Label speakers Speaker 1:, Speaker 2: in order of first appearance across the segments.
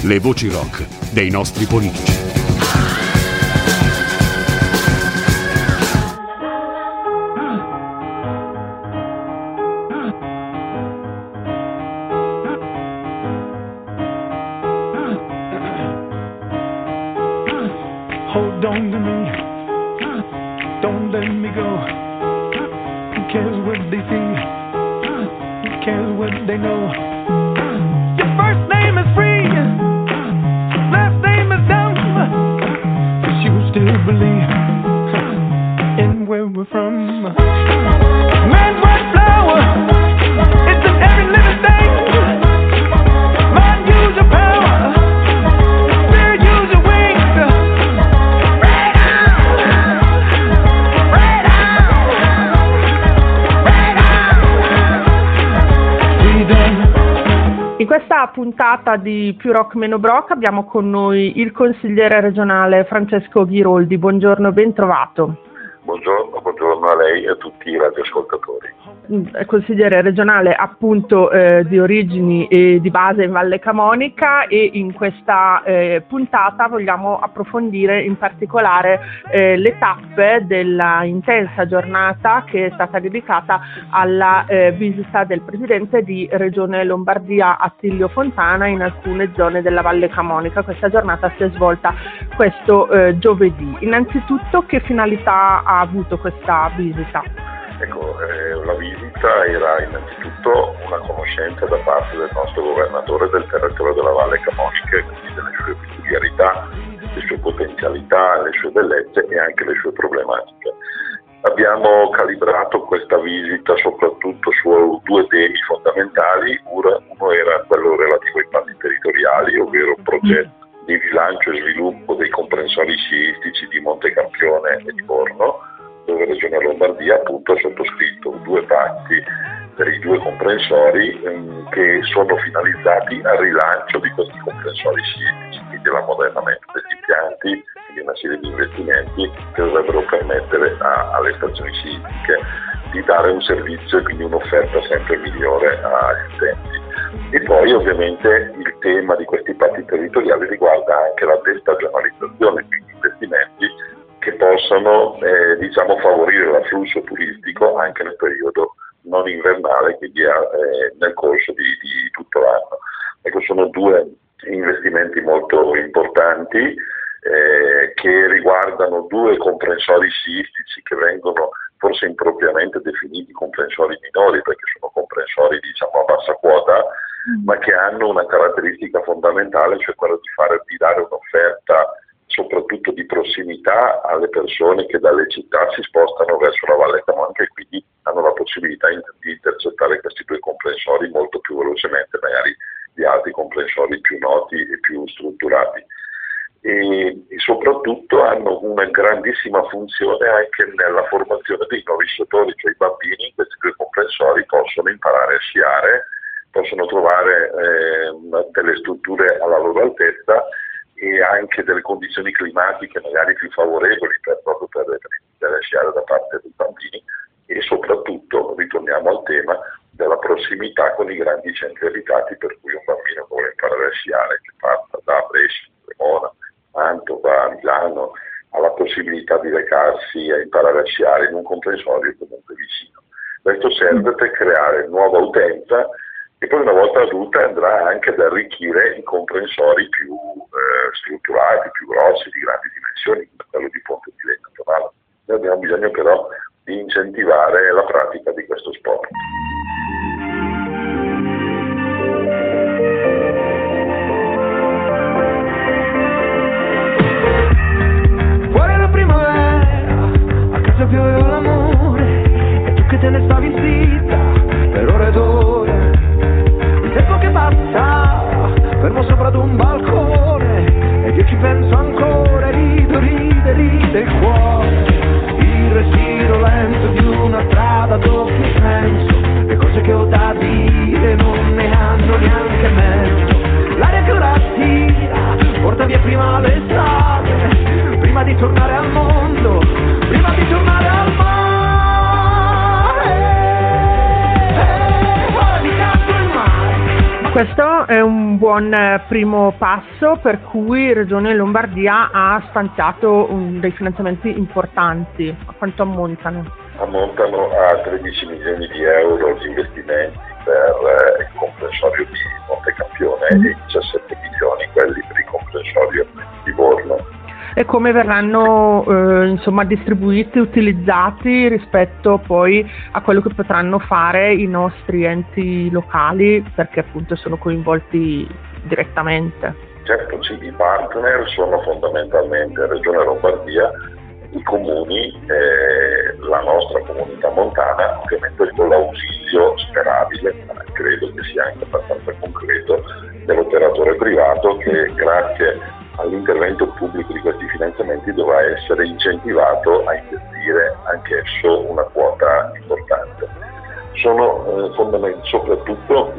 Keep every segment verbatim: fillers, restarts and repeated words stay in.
Speaker 1: Le voci rock dei nostri politici.
Speaker 2: Hold on to me, don't let me go. Who cares what they see? Who cares what they know? Your first name is free, last name is dumb, but you still believe in where we're from. Man's white flower, it's in every living thing. Mind, use your power, spirit, use your wings.
Speaker 3: In questa puntata di Più Rock Meno Brock abbiamo con noi il consigliere regionale Francesco Ghiroldi. Buongiorno, ben trovato.
Speaker 4: Buongiorno, buongiorno a lei e a tutti i radioascoltatori.
Speaker 3: Consigliere regionale appunto eh, di origini e di base in Valle Camonica, e in questa eh, puntata vogliamo approfondire in particolare eh, le tappe della intensa giornata che è stata dedicata alla eh, visita del presidente di Regione Lombardia Attilio Fontana in alcune zone della Valle Camonica. Questa giornata si è svolta questo eh, giovedì. Innanzitutto, che finalità ha avuto questa visita?
Speaker 4: Ecco, eh, la visita era innanzitutto una conoscenza da parte del nostro governatore del territorio della Valle Camonica, quindi delle sue peculiarità, le sue potenzialità, le sue bellezze e anche le sue problematiche. Abbiamo calibrato questa visita soprattutto su due temi fondamentali. Uno era quello relativo ai patti territoriali, ovvero progetti di rilancio e sviluppo dei comprensori sciistici di Montecampione e di Borno, dove Regione Lombardia appunto ha sottoscritto due patti per i due comprensori ehm, che sono finalizzati al rilancio di questi comprensori sciistici, quindi all'ammodernamento degli impianti, quindi una serie di investimenti che dovrebbero permettere a, alle stazioni sciistiche di dare un servizio e quindi un'offerta sempre migliore agli utenti. E poi ovviamente il tema di questi patti territoriali riguarda anche la destagionalizzazione, quindi investimenti che possano eh, diciamo favorire l'afflusso turistico anche nel periodo non invernale, quindi eh, nel corso di, di tutto l'anno. Ecco, sono due investimenti molto importanti eh, che riguardano due comprensori sciistici che vengono forse impropriamente definiti comprensori minori, perché sono comprensori diciamo a bassa quota, mm. ma che hanno una caratteristica fondamentale, cioè quella di fare di dare un'offerta soprattutto di prossimità alle persone che dalle città si spostano verso la Valle Camonica e quindi hanno la possibilità di intercettare questi due comprensori molto più velocemente magari di altri comprensori più noti e più strutturati. E, e soprattutto hanno una grandissima funzione anche nella formazione dei nuovi sciatori, cioè i bambini in questi due comprensori possono imparare a sciare, possono trovare eh, delle strutture alla loro altezza e anche delle condizioni climatiche magari più favorevoli per, proprio per, per iniziare a sciare da parte dei bambini. E soprattutto ritorniamo al tema della prossimità con i grandi centri abitati, per cui un bambino che vuole imparare a sciare, che parta da Brescia, Cremona, Mantova, a Milano, ha la possibilità di recarsi a imparare a sciare in un comprensorio comunque vicino. Questo serve per creare nuova utenza e poi una volta adulta andrà anche ad arricchire i comprensori più eh, strutturati, più grossi, di grandi dimensioni, come quello di Ponte di Legno Tonale. Noi abbiamo bisogno però di incentivare la pratica di questo sport.
Speaker 2: Fuori la primavera, a casa pioveva l'amore, e tu che te ne stavi zitta per ore ed ore. Il tempo che passa, fermo sopra ad un balcone, ed io ci penso ancora, rido, ride, ride il cuore. Il respiro lento di una strada a doppio senso, le cose che ho da dire non ne hanno neanche mezzo. L'aria che ora tira porta via prima l'estate, prima di tornare al mondo, prima di tornare al mare. Eh, eh, ora mi canto il mare.
Speaker 3: Questo è un buon eh, primo passo per cui Regione Lombardia ha stanziato un, dei finanziamenti importanti. A quanto ammontano?
Speaker 4: Ammontano a tredici milioni di euro gli investimenti per eh, il comprensorio di Montecampione mm. e diciassette milioni quelli per il comprensorio di Borno.
Speaker 3: E come verranno eh, insomma distribuiti, utilizzati rispetto poi a quello che potranno fare i nostri enti locali, perché appunto sono coinvolti direttamente?
Speaker 4: Certo, sì, i partner sono fondamentalmente Regione Lombardia, i comuni, eh, la nostra comunità montana, ovviamente con l'ausilio sperabile, ma credo che sia anche abbastanza concreto, dell'operatore privato che grazie all'intervento pubblico di questi finanziamenti dovrà essere incentivato a investire anch'esso una quota importante. Sono eh, fondament- soprattutto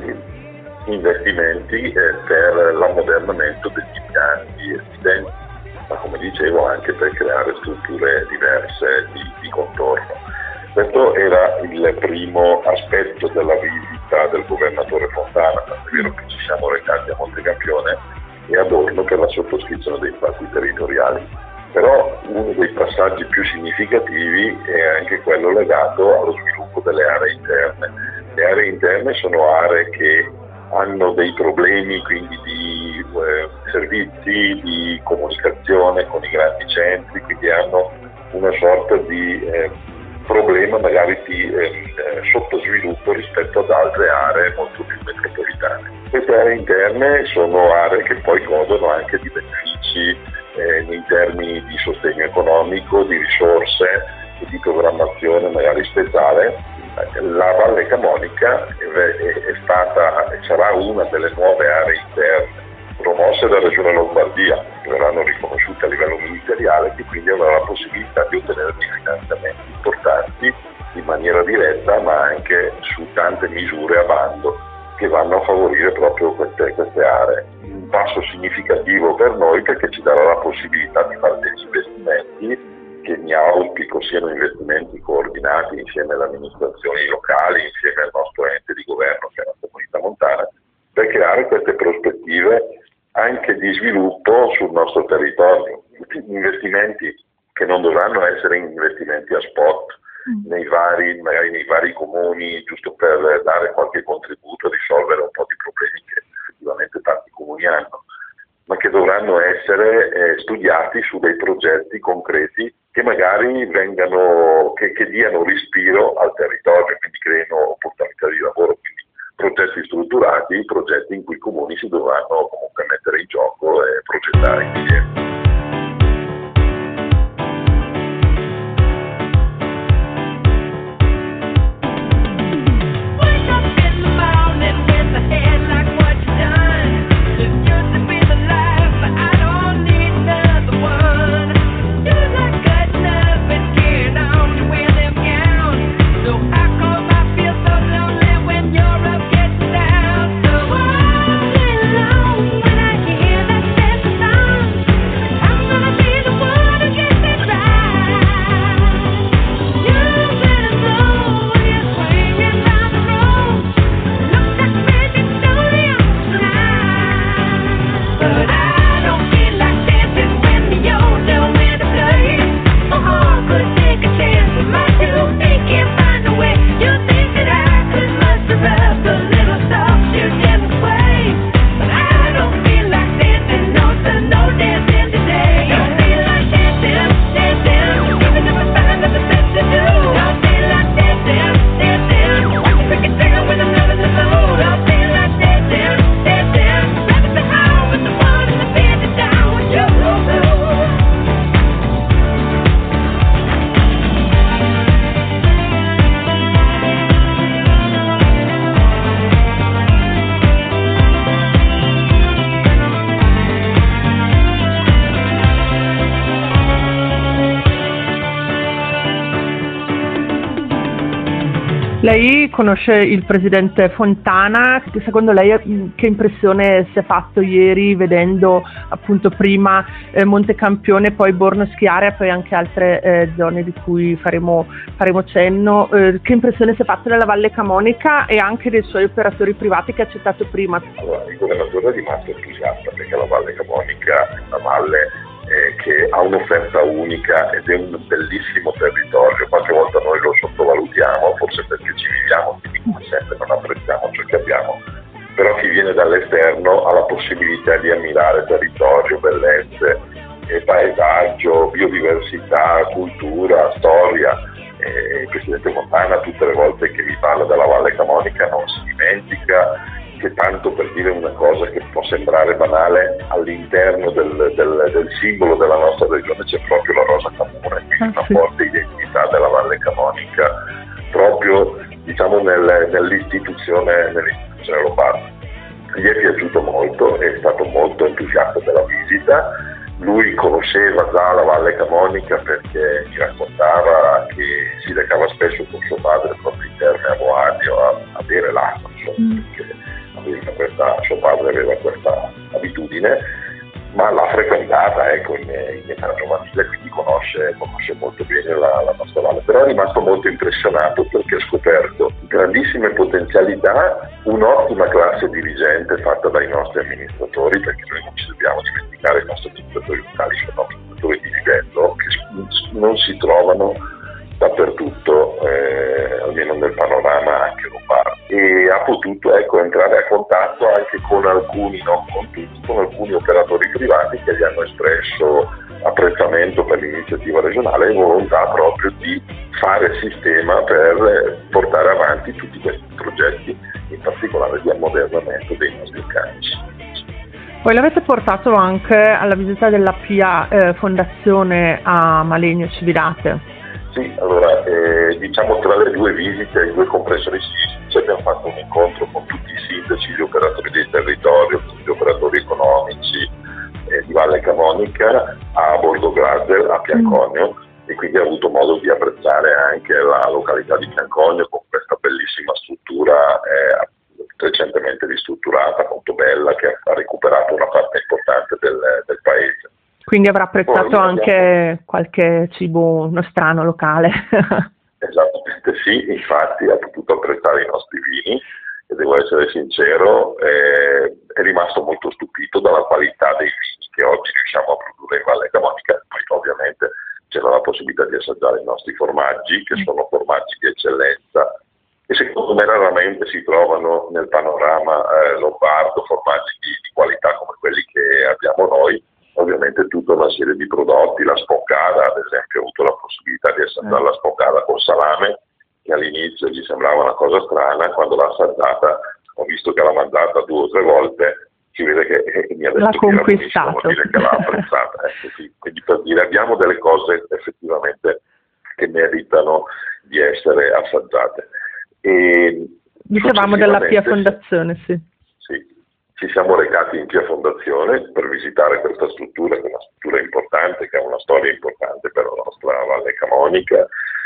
Speaker 4: investimenti eh, per l'ammodernamento degli impianti esistenti, ma come dicevo anche per creare strutture diverse di, di contorno. Questo era il primo aspetto della visita del governatore Fontana, è vero che ci siamo recati a Montecampione e a Borno per la sottoscrizione dei patti territoriali. Però uno dei passaggi più significativi è anche quello legato allo sviluppo delle aree interne. Le aree interne sono aree che hanno dei problemi quindi di eh, servizi, di comunicazione con i grandi centri, quindi hanno una sorta di eh, problema magari di eh, sottosviluppo rispetto ad altre aree molto più metropolitane. Queste aree interne sono aree che poi godono anche di benefici eh, in termini di sostegno economico, di risorse e di programmazione magari speciale. La Valle Camonica è, è stata e sarà una delle nuove aree interne promosse dalla Regione Lombardia, che verranno riconosciute a livello ministeriale, che quindi avrà la possibilità di ottenere dei finanziamenti importanti in maniera diretta, ma anche su tante misure a bando che vanno a favorire proprio queste, queste aree. Un passo significativo per noi perché ci darà la possibilità di fare degli investimenti che mi auspico siano investimenti coordinati insieme alle amministrazioni locali, insieme al nostro ente di governo che è la comunità montana, per creare queste prospettive anche di sviluppo sul nostro territorio. Investimenti che non dovranno essere investimenti a spot nei vari, magari nei vari comuni, giusto per dare qualche contributo a risolvere un po' di problemi che effettivamente tanti comuni hanno, ma che dovranno essere eh, studiati su dei progetti concreti che magari vengano, che, che diano respiro al territorio, quindi creino opportunità di lavoro, quindi progetti strutturati, progetti in cui i comuni si dovranno comunque mettere in gioco e progettare insieme.
Speaker 3: Lei conosce il presidente Fontana. Secondo lei che impressione si è fatto ieri vedendo appunto prima eh, Montecampione, poi Borno Schiaria, poi anche altre eh, zone di cui faremo, faremo cenno? Eh, che impressione si è fatto della Valle Camonica e anche dei suoi operatori privati che ha citato prima?
Speaker 4: Allora, il governatore è rimasto entusiasta perché la Valle Camonica è una valle eh, che ha un'offerta unica ed è un bellissimo territorio. Qualche volta noi lo sottovalutiamo, forse perché ci viviamo, quindi come sempre non apprezziamo ciò che abbiamo, però chi viene dall'esterno ha la possibilità di ammirare territorio, bellezze, eh, paesaggio, biodiversità, cultura, storia. Eh, il presidente Fontana tutte le volte che vi parla della Valle Camonica non si dimentica che, tanto per dire una cosa che può sembrare banale, all'interno del, del, del simbolo della nostra regione c'è proprio la rosa comune, quindi una forte identità della Valle Camonica proprio diciamo nel, nell'istituzione, nell'istituzione lombarda. Gli è piaciuto molto, è stato molto entusiasta della visita. Lui conosceva già la Valle Camonica perché mi raccontava che si recava spesso con suo padre proprio in Terme a Boadio a, a bere l'acqua, insomma, perché aveva questa, suo padre aveva questa abitudine, ma l'ha frequentata ecco, in, in età giovanile, quindi conosce, conosce molto bene la, la nostra valle. Però è rimasto molto impressionato perché ha scoperto grandissime potenzialità, un'ottima classe dirigente fatta dai nostri amministratori, perché noi non ci dobbiamo dimenticare, i nostri amministratori locali sono amministratori di livello che non si trovano dappertutto, eh, almeno nel panorama anche lombardo, e ha potuto ecco, entrare a contatto anche con alcuni, non con tutti, con alcuni operatori privati che gli hanno espresso apprezzamento per l'iniziativa regionale e volontà proprio di fare sistema per portare avanti tutti questi progetti, in particolare di ammodernamento dei nostri organici.
Speaker 3: Poi l'avete portato anche alla visita della Pia eh, Fondazione a Malegno Cividate.
Speaker 4: Sì, allora eh, diciamo tra le due visite, i due comprensori sismici, abbiamo fatto un incontro con tutti i sindaci, gli operatori del territorio, tutti gli operatori economici eh, di Valle Camonica a Borgo Grasel, a Pianconio, mm. e quindi ha avuto modo di apprezzare anche la località di Pianconio con questa bellissima struttura eh, recentemente ristrutturata, molto bella, che ha recuperato una parte importante del, del paese.
Speaker 3: Quindi avrà apprezzato Poi, anche abbiamo... qualche cibo nostrano locale.
Speaker 4: Esattamente sì, infatti ha potuto apprezzare i nostri vini e devo essere sincero, eh, è rimasto molto stupito dalla qualità dei vini che oggi riusciamo a produrre in Valle Camonica. Poi ovviamente c'era la possibilità di assaggiare i nostri formaggi, che sono formaggi di eccellenza e secondo me raramente si trovano nel panorama eh, lombardo formaggi di, di qualità come quelli che abbiamo noi. Ovviamente tutta una serie di prodotti, la spoccata ad esempio, ho avuto la possibilità di assaggiare la spoccata con salame, che all'inizio gli sembrava una cosa strana, quando l'ha assaggiata ho visto che l'ha mangiata due o tre volte, si vede che eh, mi ha detto
Speaker 3: l'ha conquistato,
Speaker 4: vuol dire che l'ha apprezzata. Ecco, sì. Quindi per dire, abbiamo delle cose effettivamente che meritano di essere assaggiate. E
Speaker 3: dicevamo della Pia Fondazione, sì.
Speaker 4: Sì. Ci siamo recati in Pia Fondazione per visitare questa struttura, che è una struttura importante, che ha una storia importante per la nostra Valle Camonica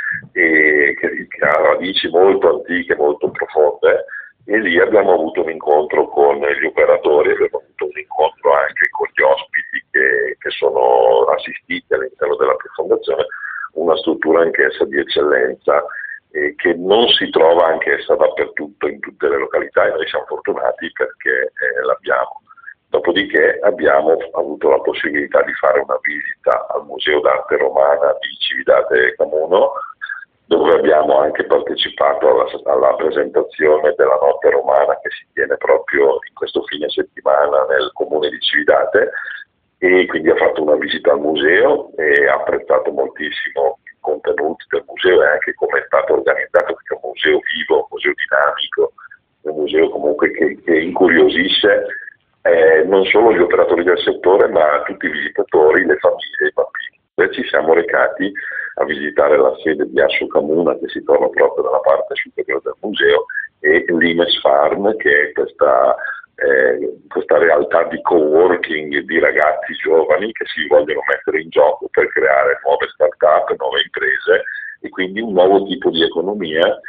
Speaker 4: e che, che ha radici molto antiche, molto profonde, e lì abbiamo avuto un incontro con gli operatori, abbiamo avuto un incontro anche con gli ospiti che, che sono assistiti all'interno della Pia Fondazione, una struttura anch'essa di eccellenza eh, che non si trova anch'essa dappertutto in tutte le località, e noi siamo fortunati perché eh, l'abbiamo. Dopodiché abbiamo avuto la possibilità di fare una visita al Museo d'Arte Romana di Cividate Camuno, dove abbiamo anche partecipato alla, alla presentazione della Notte Romana che si tiene proprio in questo fine settimana nel comune di Cividate, e quindi ha fatto una visita al museo e ha apprezzato moltissimo i contenuti del museo e anche come è stato organizzato, perché è un museo vivo, un museo dinamico, un museo comunque che, che incuriosisce eh, non solo gli operatori del settore ma tutti i visitatori, le famiglie e i bambini. Noi ci siamo recati a visitare la sede di Asso Camuna, che si trova proprio dalla parte superiore del museo, e l'Imes Farm, che è questa, eh, questa realtà di coworking di ragazzi giovani che si vogliono mettere in gioco per creare nuove start-up, nuove imprese, e quindi un nuovo tipo di economia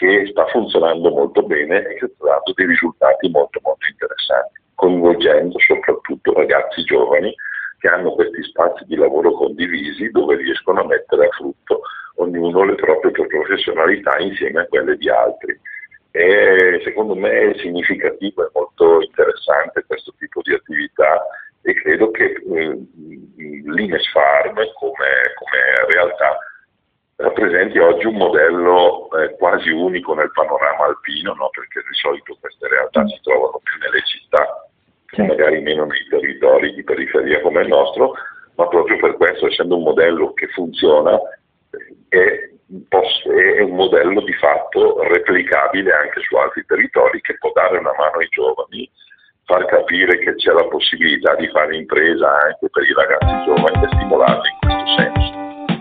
Speaker 4: che sta funzionando molto bene e che sta dando dei risultati molto molto interessanti, coinvolgendo soprattutto ragazzi giovani che hanno questi spazi di lavoro condivisi dove riescono a mettere a frutto ognuno le proprie professionalità insieme a quelle di altri. E secondo me è significativo e molto interessante questo tipo di attività e credo che eh, l'Ines Farm come, come realtà rappresenti oggi un modello eh, quasi unico nel panorama alpino, no? Perché di solito queste realtà si trovano più nelle città, sì, magari meno nei territori di periferia come il nostro, ma proprio per questo, essendo un modello che funziona, è, è un modello di fatto replicabile anche su altri territori, che può dare una mano ai giovani, far capire che c'è la possibilità di fare impresa anche per i ragazzi giovani e stimolarli in questo senso.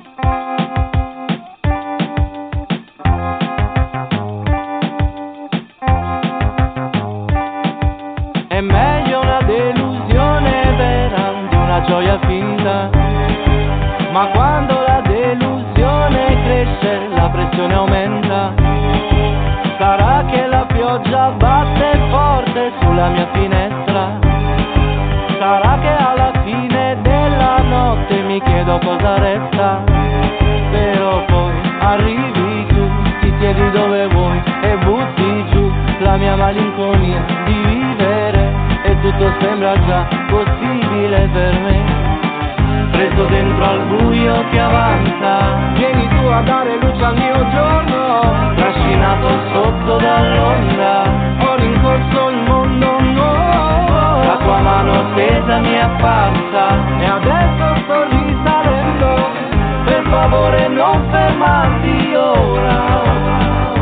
Speaker 5: È meglio una delusione vera di una gioia finta, ma quando la delusione cresce la pressione aumenta. Sarà che la pioggia batte forte sulla mia finestra, sarà che alla fine della notte mi chiedo cosa resta, però poi arrivi tu, ti siedi dove vuoi e butti giù la mia malinconia di vivere e tutto sembra già possibile per me. Preso dentro al buio che avanza, vieni tu a dare luce al mio giorno, trascinato sotto dall'onda, ho rincorso il mondo nuovo, la tua mano tesa mi è apparsa e adesso sto risalendo, per favore non fermarti ora.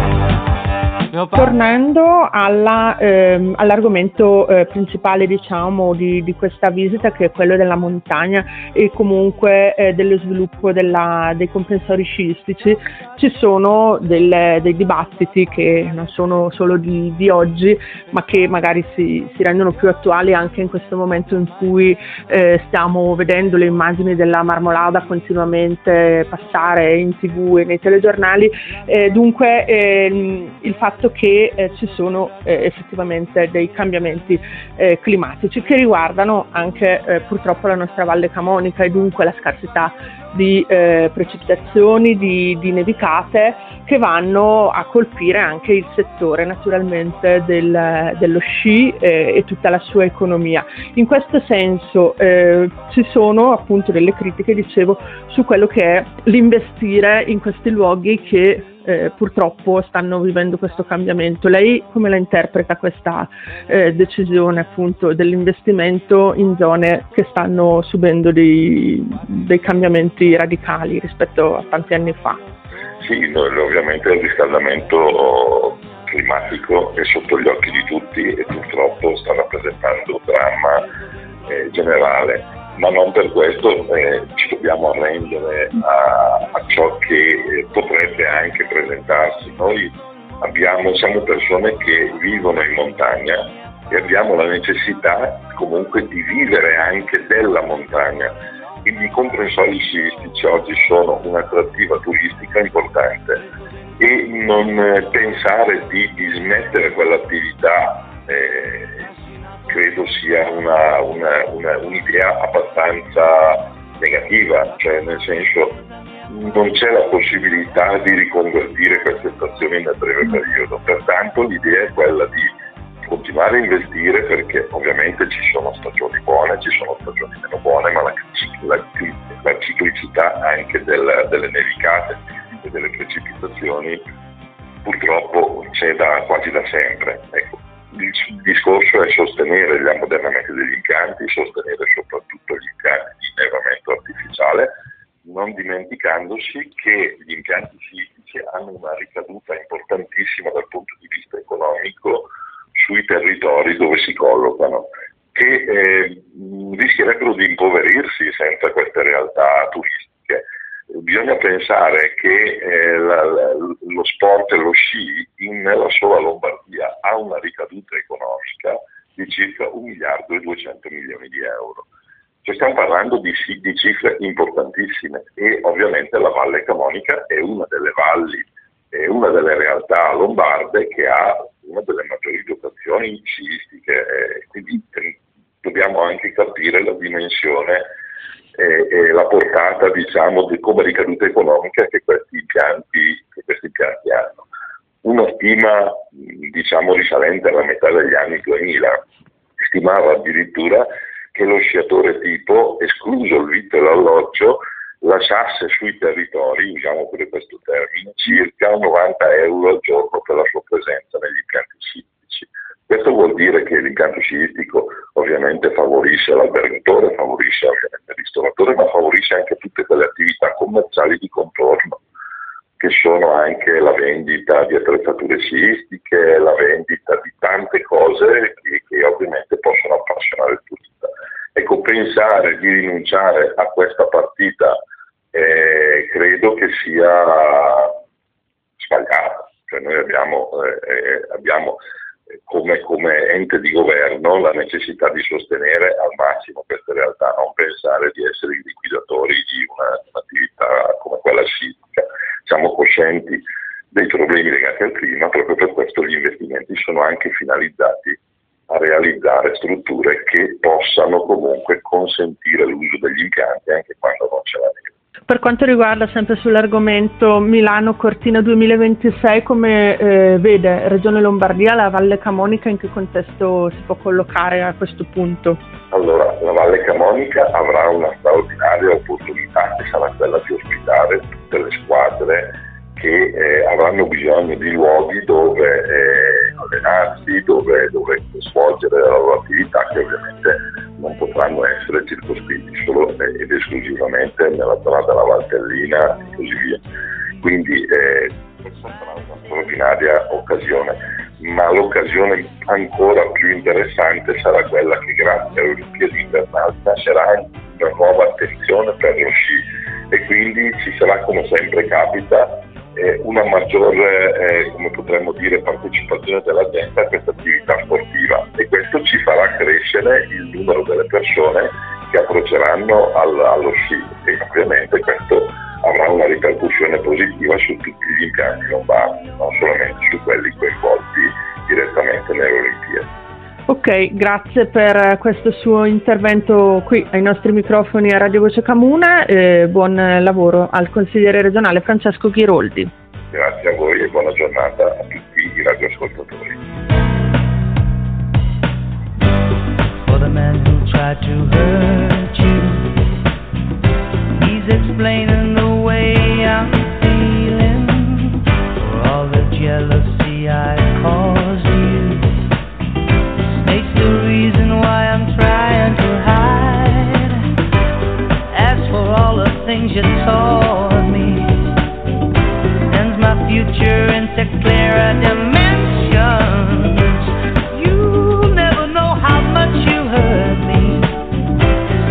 Speaker 3: Tornando alla, ehm, all'argomento eh, principale, diciamo, di, di questa visita, che è quello della montagna e comunque eh, dello sviluppo della, dei comprensori sciistici, ci sono delle, dei dibattiti che non sono solo di, di oggi, ma che magari si, si rendono più attuali anche in questo momento in cui eh, stiamo vedendo le immagini della Marmolada continuamente passare in tv e nei telegiornali. Eh, dunque ehm, il fatto che eh, ci sono eh, effettivamente dei cambiamenti eh, climatici che riguardano anche eh, purtroppo la nostra Valle Camonica e dunque la scarsità di eh, precipitazioni, di, di nevicate, che vanno a colpire anche il settore naturalmente del, dello sci eh, e tutta la sua economia. In questo senso eh, ci sono appunto delle critiche, dicevo, su quello che è l'investire in questi luoghi che Eh, purtroppo stanno vivendo questo cambiamento. Lei come la interpreta questa eh, decisione appunto dell'investimento in zone che stanno subendo dei, dei cambiamenti radicali rispetto a tanti anni fa?
Speaker 4: Sì, ovviamente il riscaldamento climatico è sotto gli occhi di tutti e purtroppo sta rappresentando un dramma eh, generale. Ma non per questo eh, ci dobbiamo arrendere a, a ciò che eh, potrebbe anche presentarsi. Noi abbiamo, siamo persone che vivono in montagna e abbiamo la necessità comunque di vivere anche della montagna. Quindi i comprensori sciistici oggi sono un'attrattiva turistica importante e non eh, pensare di, di smettere quell'attività eh, credo sia una, una, una, un'idea abbastanza negativa, cioè nel senso non c'è la possibilità di riconvertire queste stazioni nel breve periodo, pertanto l'idea è quella di continuare a investire, perché ovviamente ci sono stagioni buone, ci sono stagioni meno buone, ma la, la, la ciclicità anche del, delle nevicate e delle precipitazioni purtroppo c'è da, quasi da sempre. Ecco. Il discorso è sostenere gli ammodernamenti degli impianti, sostenere soprattutto gli impianti di innevamento artificiale, non dimenticandosi che gli impianti sciistici hanno una ricaduta importantissima dal punto di vista economico sui territori dove si collocano, che eh, rischierebbero di impoverirsi senza queste realtà turistiche. Bisogna pensare che eh, la, la, lo sport e lo sci in, nella sola Lombardia ha una ricaduta economica di circa un miliardo e duecento milioni di euro. Cioè stiamo parlando di, di cifre importantissime e ovviamente la Valle Camonica è una delle valli è una delle realtà lombarde che ha una delle maggiori dotazioni sciistiche, eh, quindi eh, dobbiamo anche capire la dimensione e, e la portata, diciamo, di come ricaduta economica che questi impianti, che questi impianti hanno. Una stima, diciamo, risalente alla metà degli anni duemila, stimava addirittura che lo sciatore tipo, escluso il vitto e l'alloggio, lasciasse sui territori, usiamo pure questo termine, circa novanta euro al giorno per la sua presenza negli impianti sciistici. Questo vuol dire che l'impianto sciistico ovviamente favorisce l'albergatore, favorisce ovviamente il ristoratore, ma favorisce anche tutte quelle attività commerciali di contorno, che sono anche la vendita di attrezzature sciistiche, la vendita di tante cose che, che ovviamente possono appassionare il turista. Ecco, pensare di rinunciare a questa partita eh, credo che sia sbagliato. Cioè noi abbiamo, eh, abbiamo come, come ente di governo la necessità di sostenere al massimo queste realtà, non pensare di essere i liquidatori di una, un'attività come quella sciistica. Siamo coscienti dei problemi legati al clima, proprio per questo gli investimenti sono anche finalizzati a realizzare strutture che possano comunque consentire l'uso degli impianti anche quando non c'è la neve.
Speaker 3: Per quanto riguarda sempre sull'argomento Milano-Cortina duemilaventisei, come eh, vede Regione Lombardia la Valle Camonica, in che contesto si può collocare a questo punto?
Speaker 4: Allora, la Valle Camonica avrà una straordinaria opportunità che sarà quella di ospitare tutte le squadre che eh, avranno bisogno di luoghi dove eh, allenarsi, dove, dove svolgere la loro attività, che ovviamente non potranno essere circoscritti solo ed esclusivamente nella zona della Valtellina e così via. Quindi eh, questa sarà una straordinaria occasione, ma l'occasione ancora più interessante sarà quella che grazie alle Olimpiadi invernali nascerà una nuova attenzione per lo sci e quindi ci sarà, come sempre capita, eh, una maggiore, eh, come potremmo dire, partecipazione della gente a questa attività sportiva, e questo ci farà crescere il numero delle persone che approcceranno al, allo sci, e ovviamente questo avrà una ripercussione positiva su tutti gli impianti lombardi, non solamente su quelli coinvolti direttamente nelle Olimpiadi.
Speaker 3: Ok, grazie per questo suo intervento qui ai nostri microfoni a Radio Voce Camuna e buon lavoro al consigliere regionale Francesco Ghiroldi.
Speaker 4: Grazie a voi e buona giornata a tutti i radioascoltatori.
Speaker 5: For the man who tried to hurt you, he's explaining the way I'm feeling, for all the jealousy I caused you. It's the reason why I'm trying to hide. As for all the things you taught me, sends my future into clearer dimensions. You never know how much you hurt me.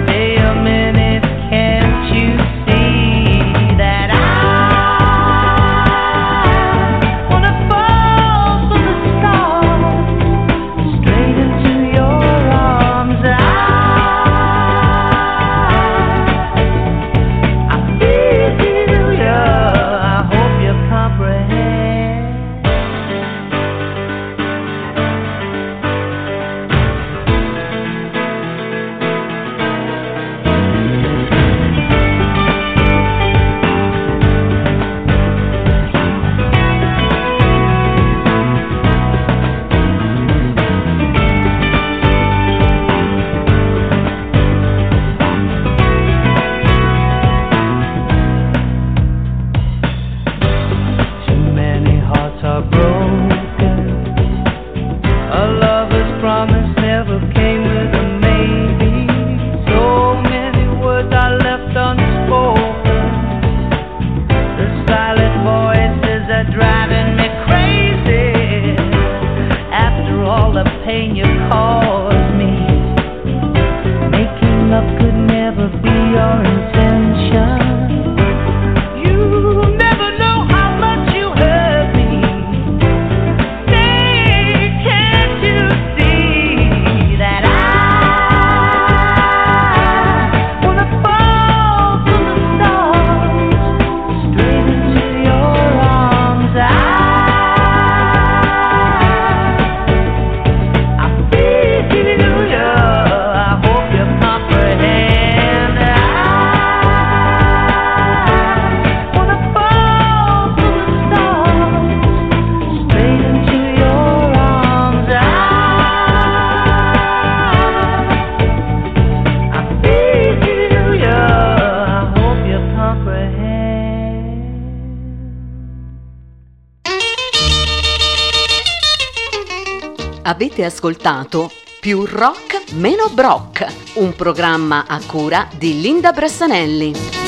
Speaker 6: Avete ascoltato Più rock, meno brock, un programma a cura di Linda Brassanelli.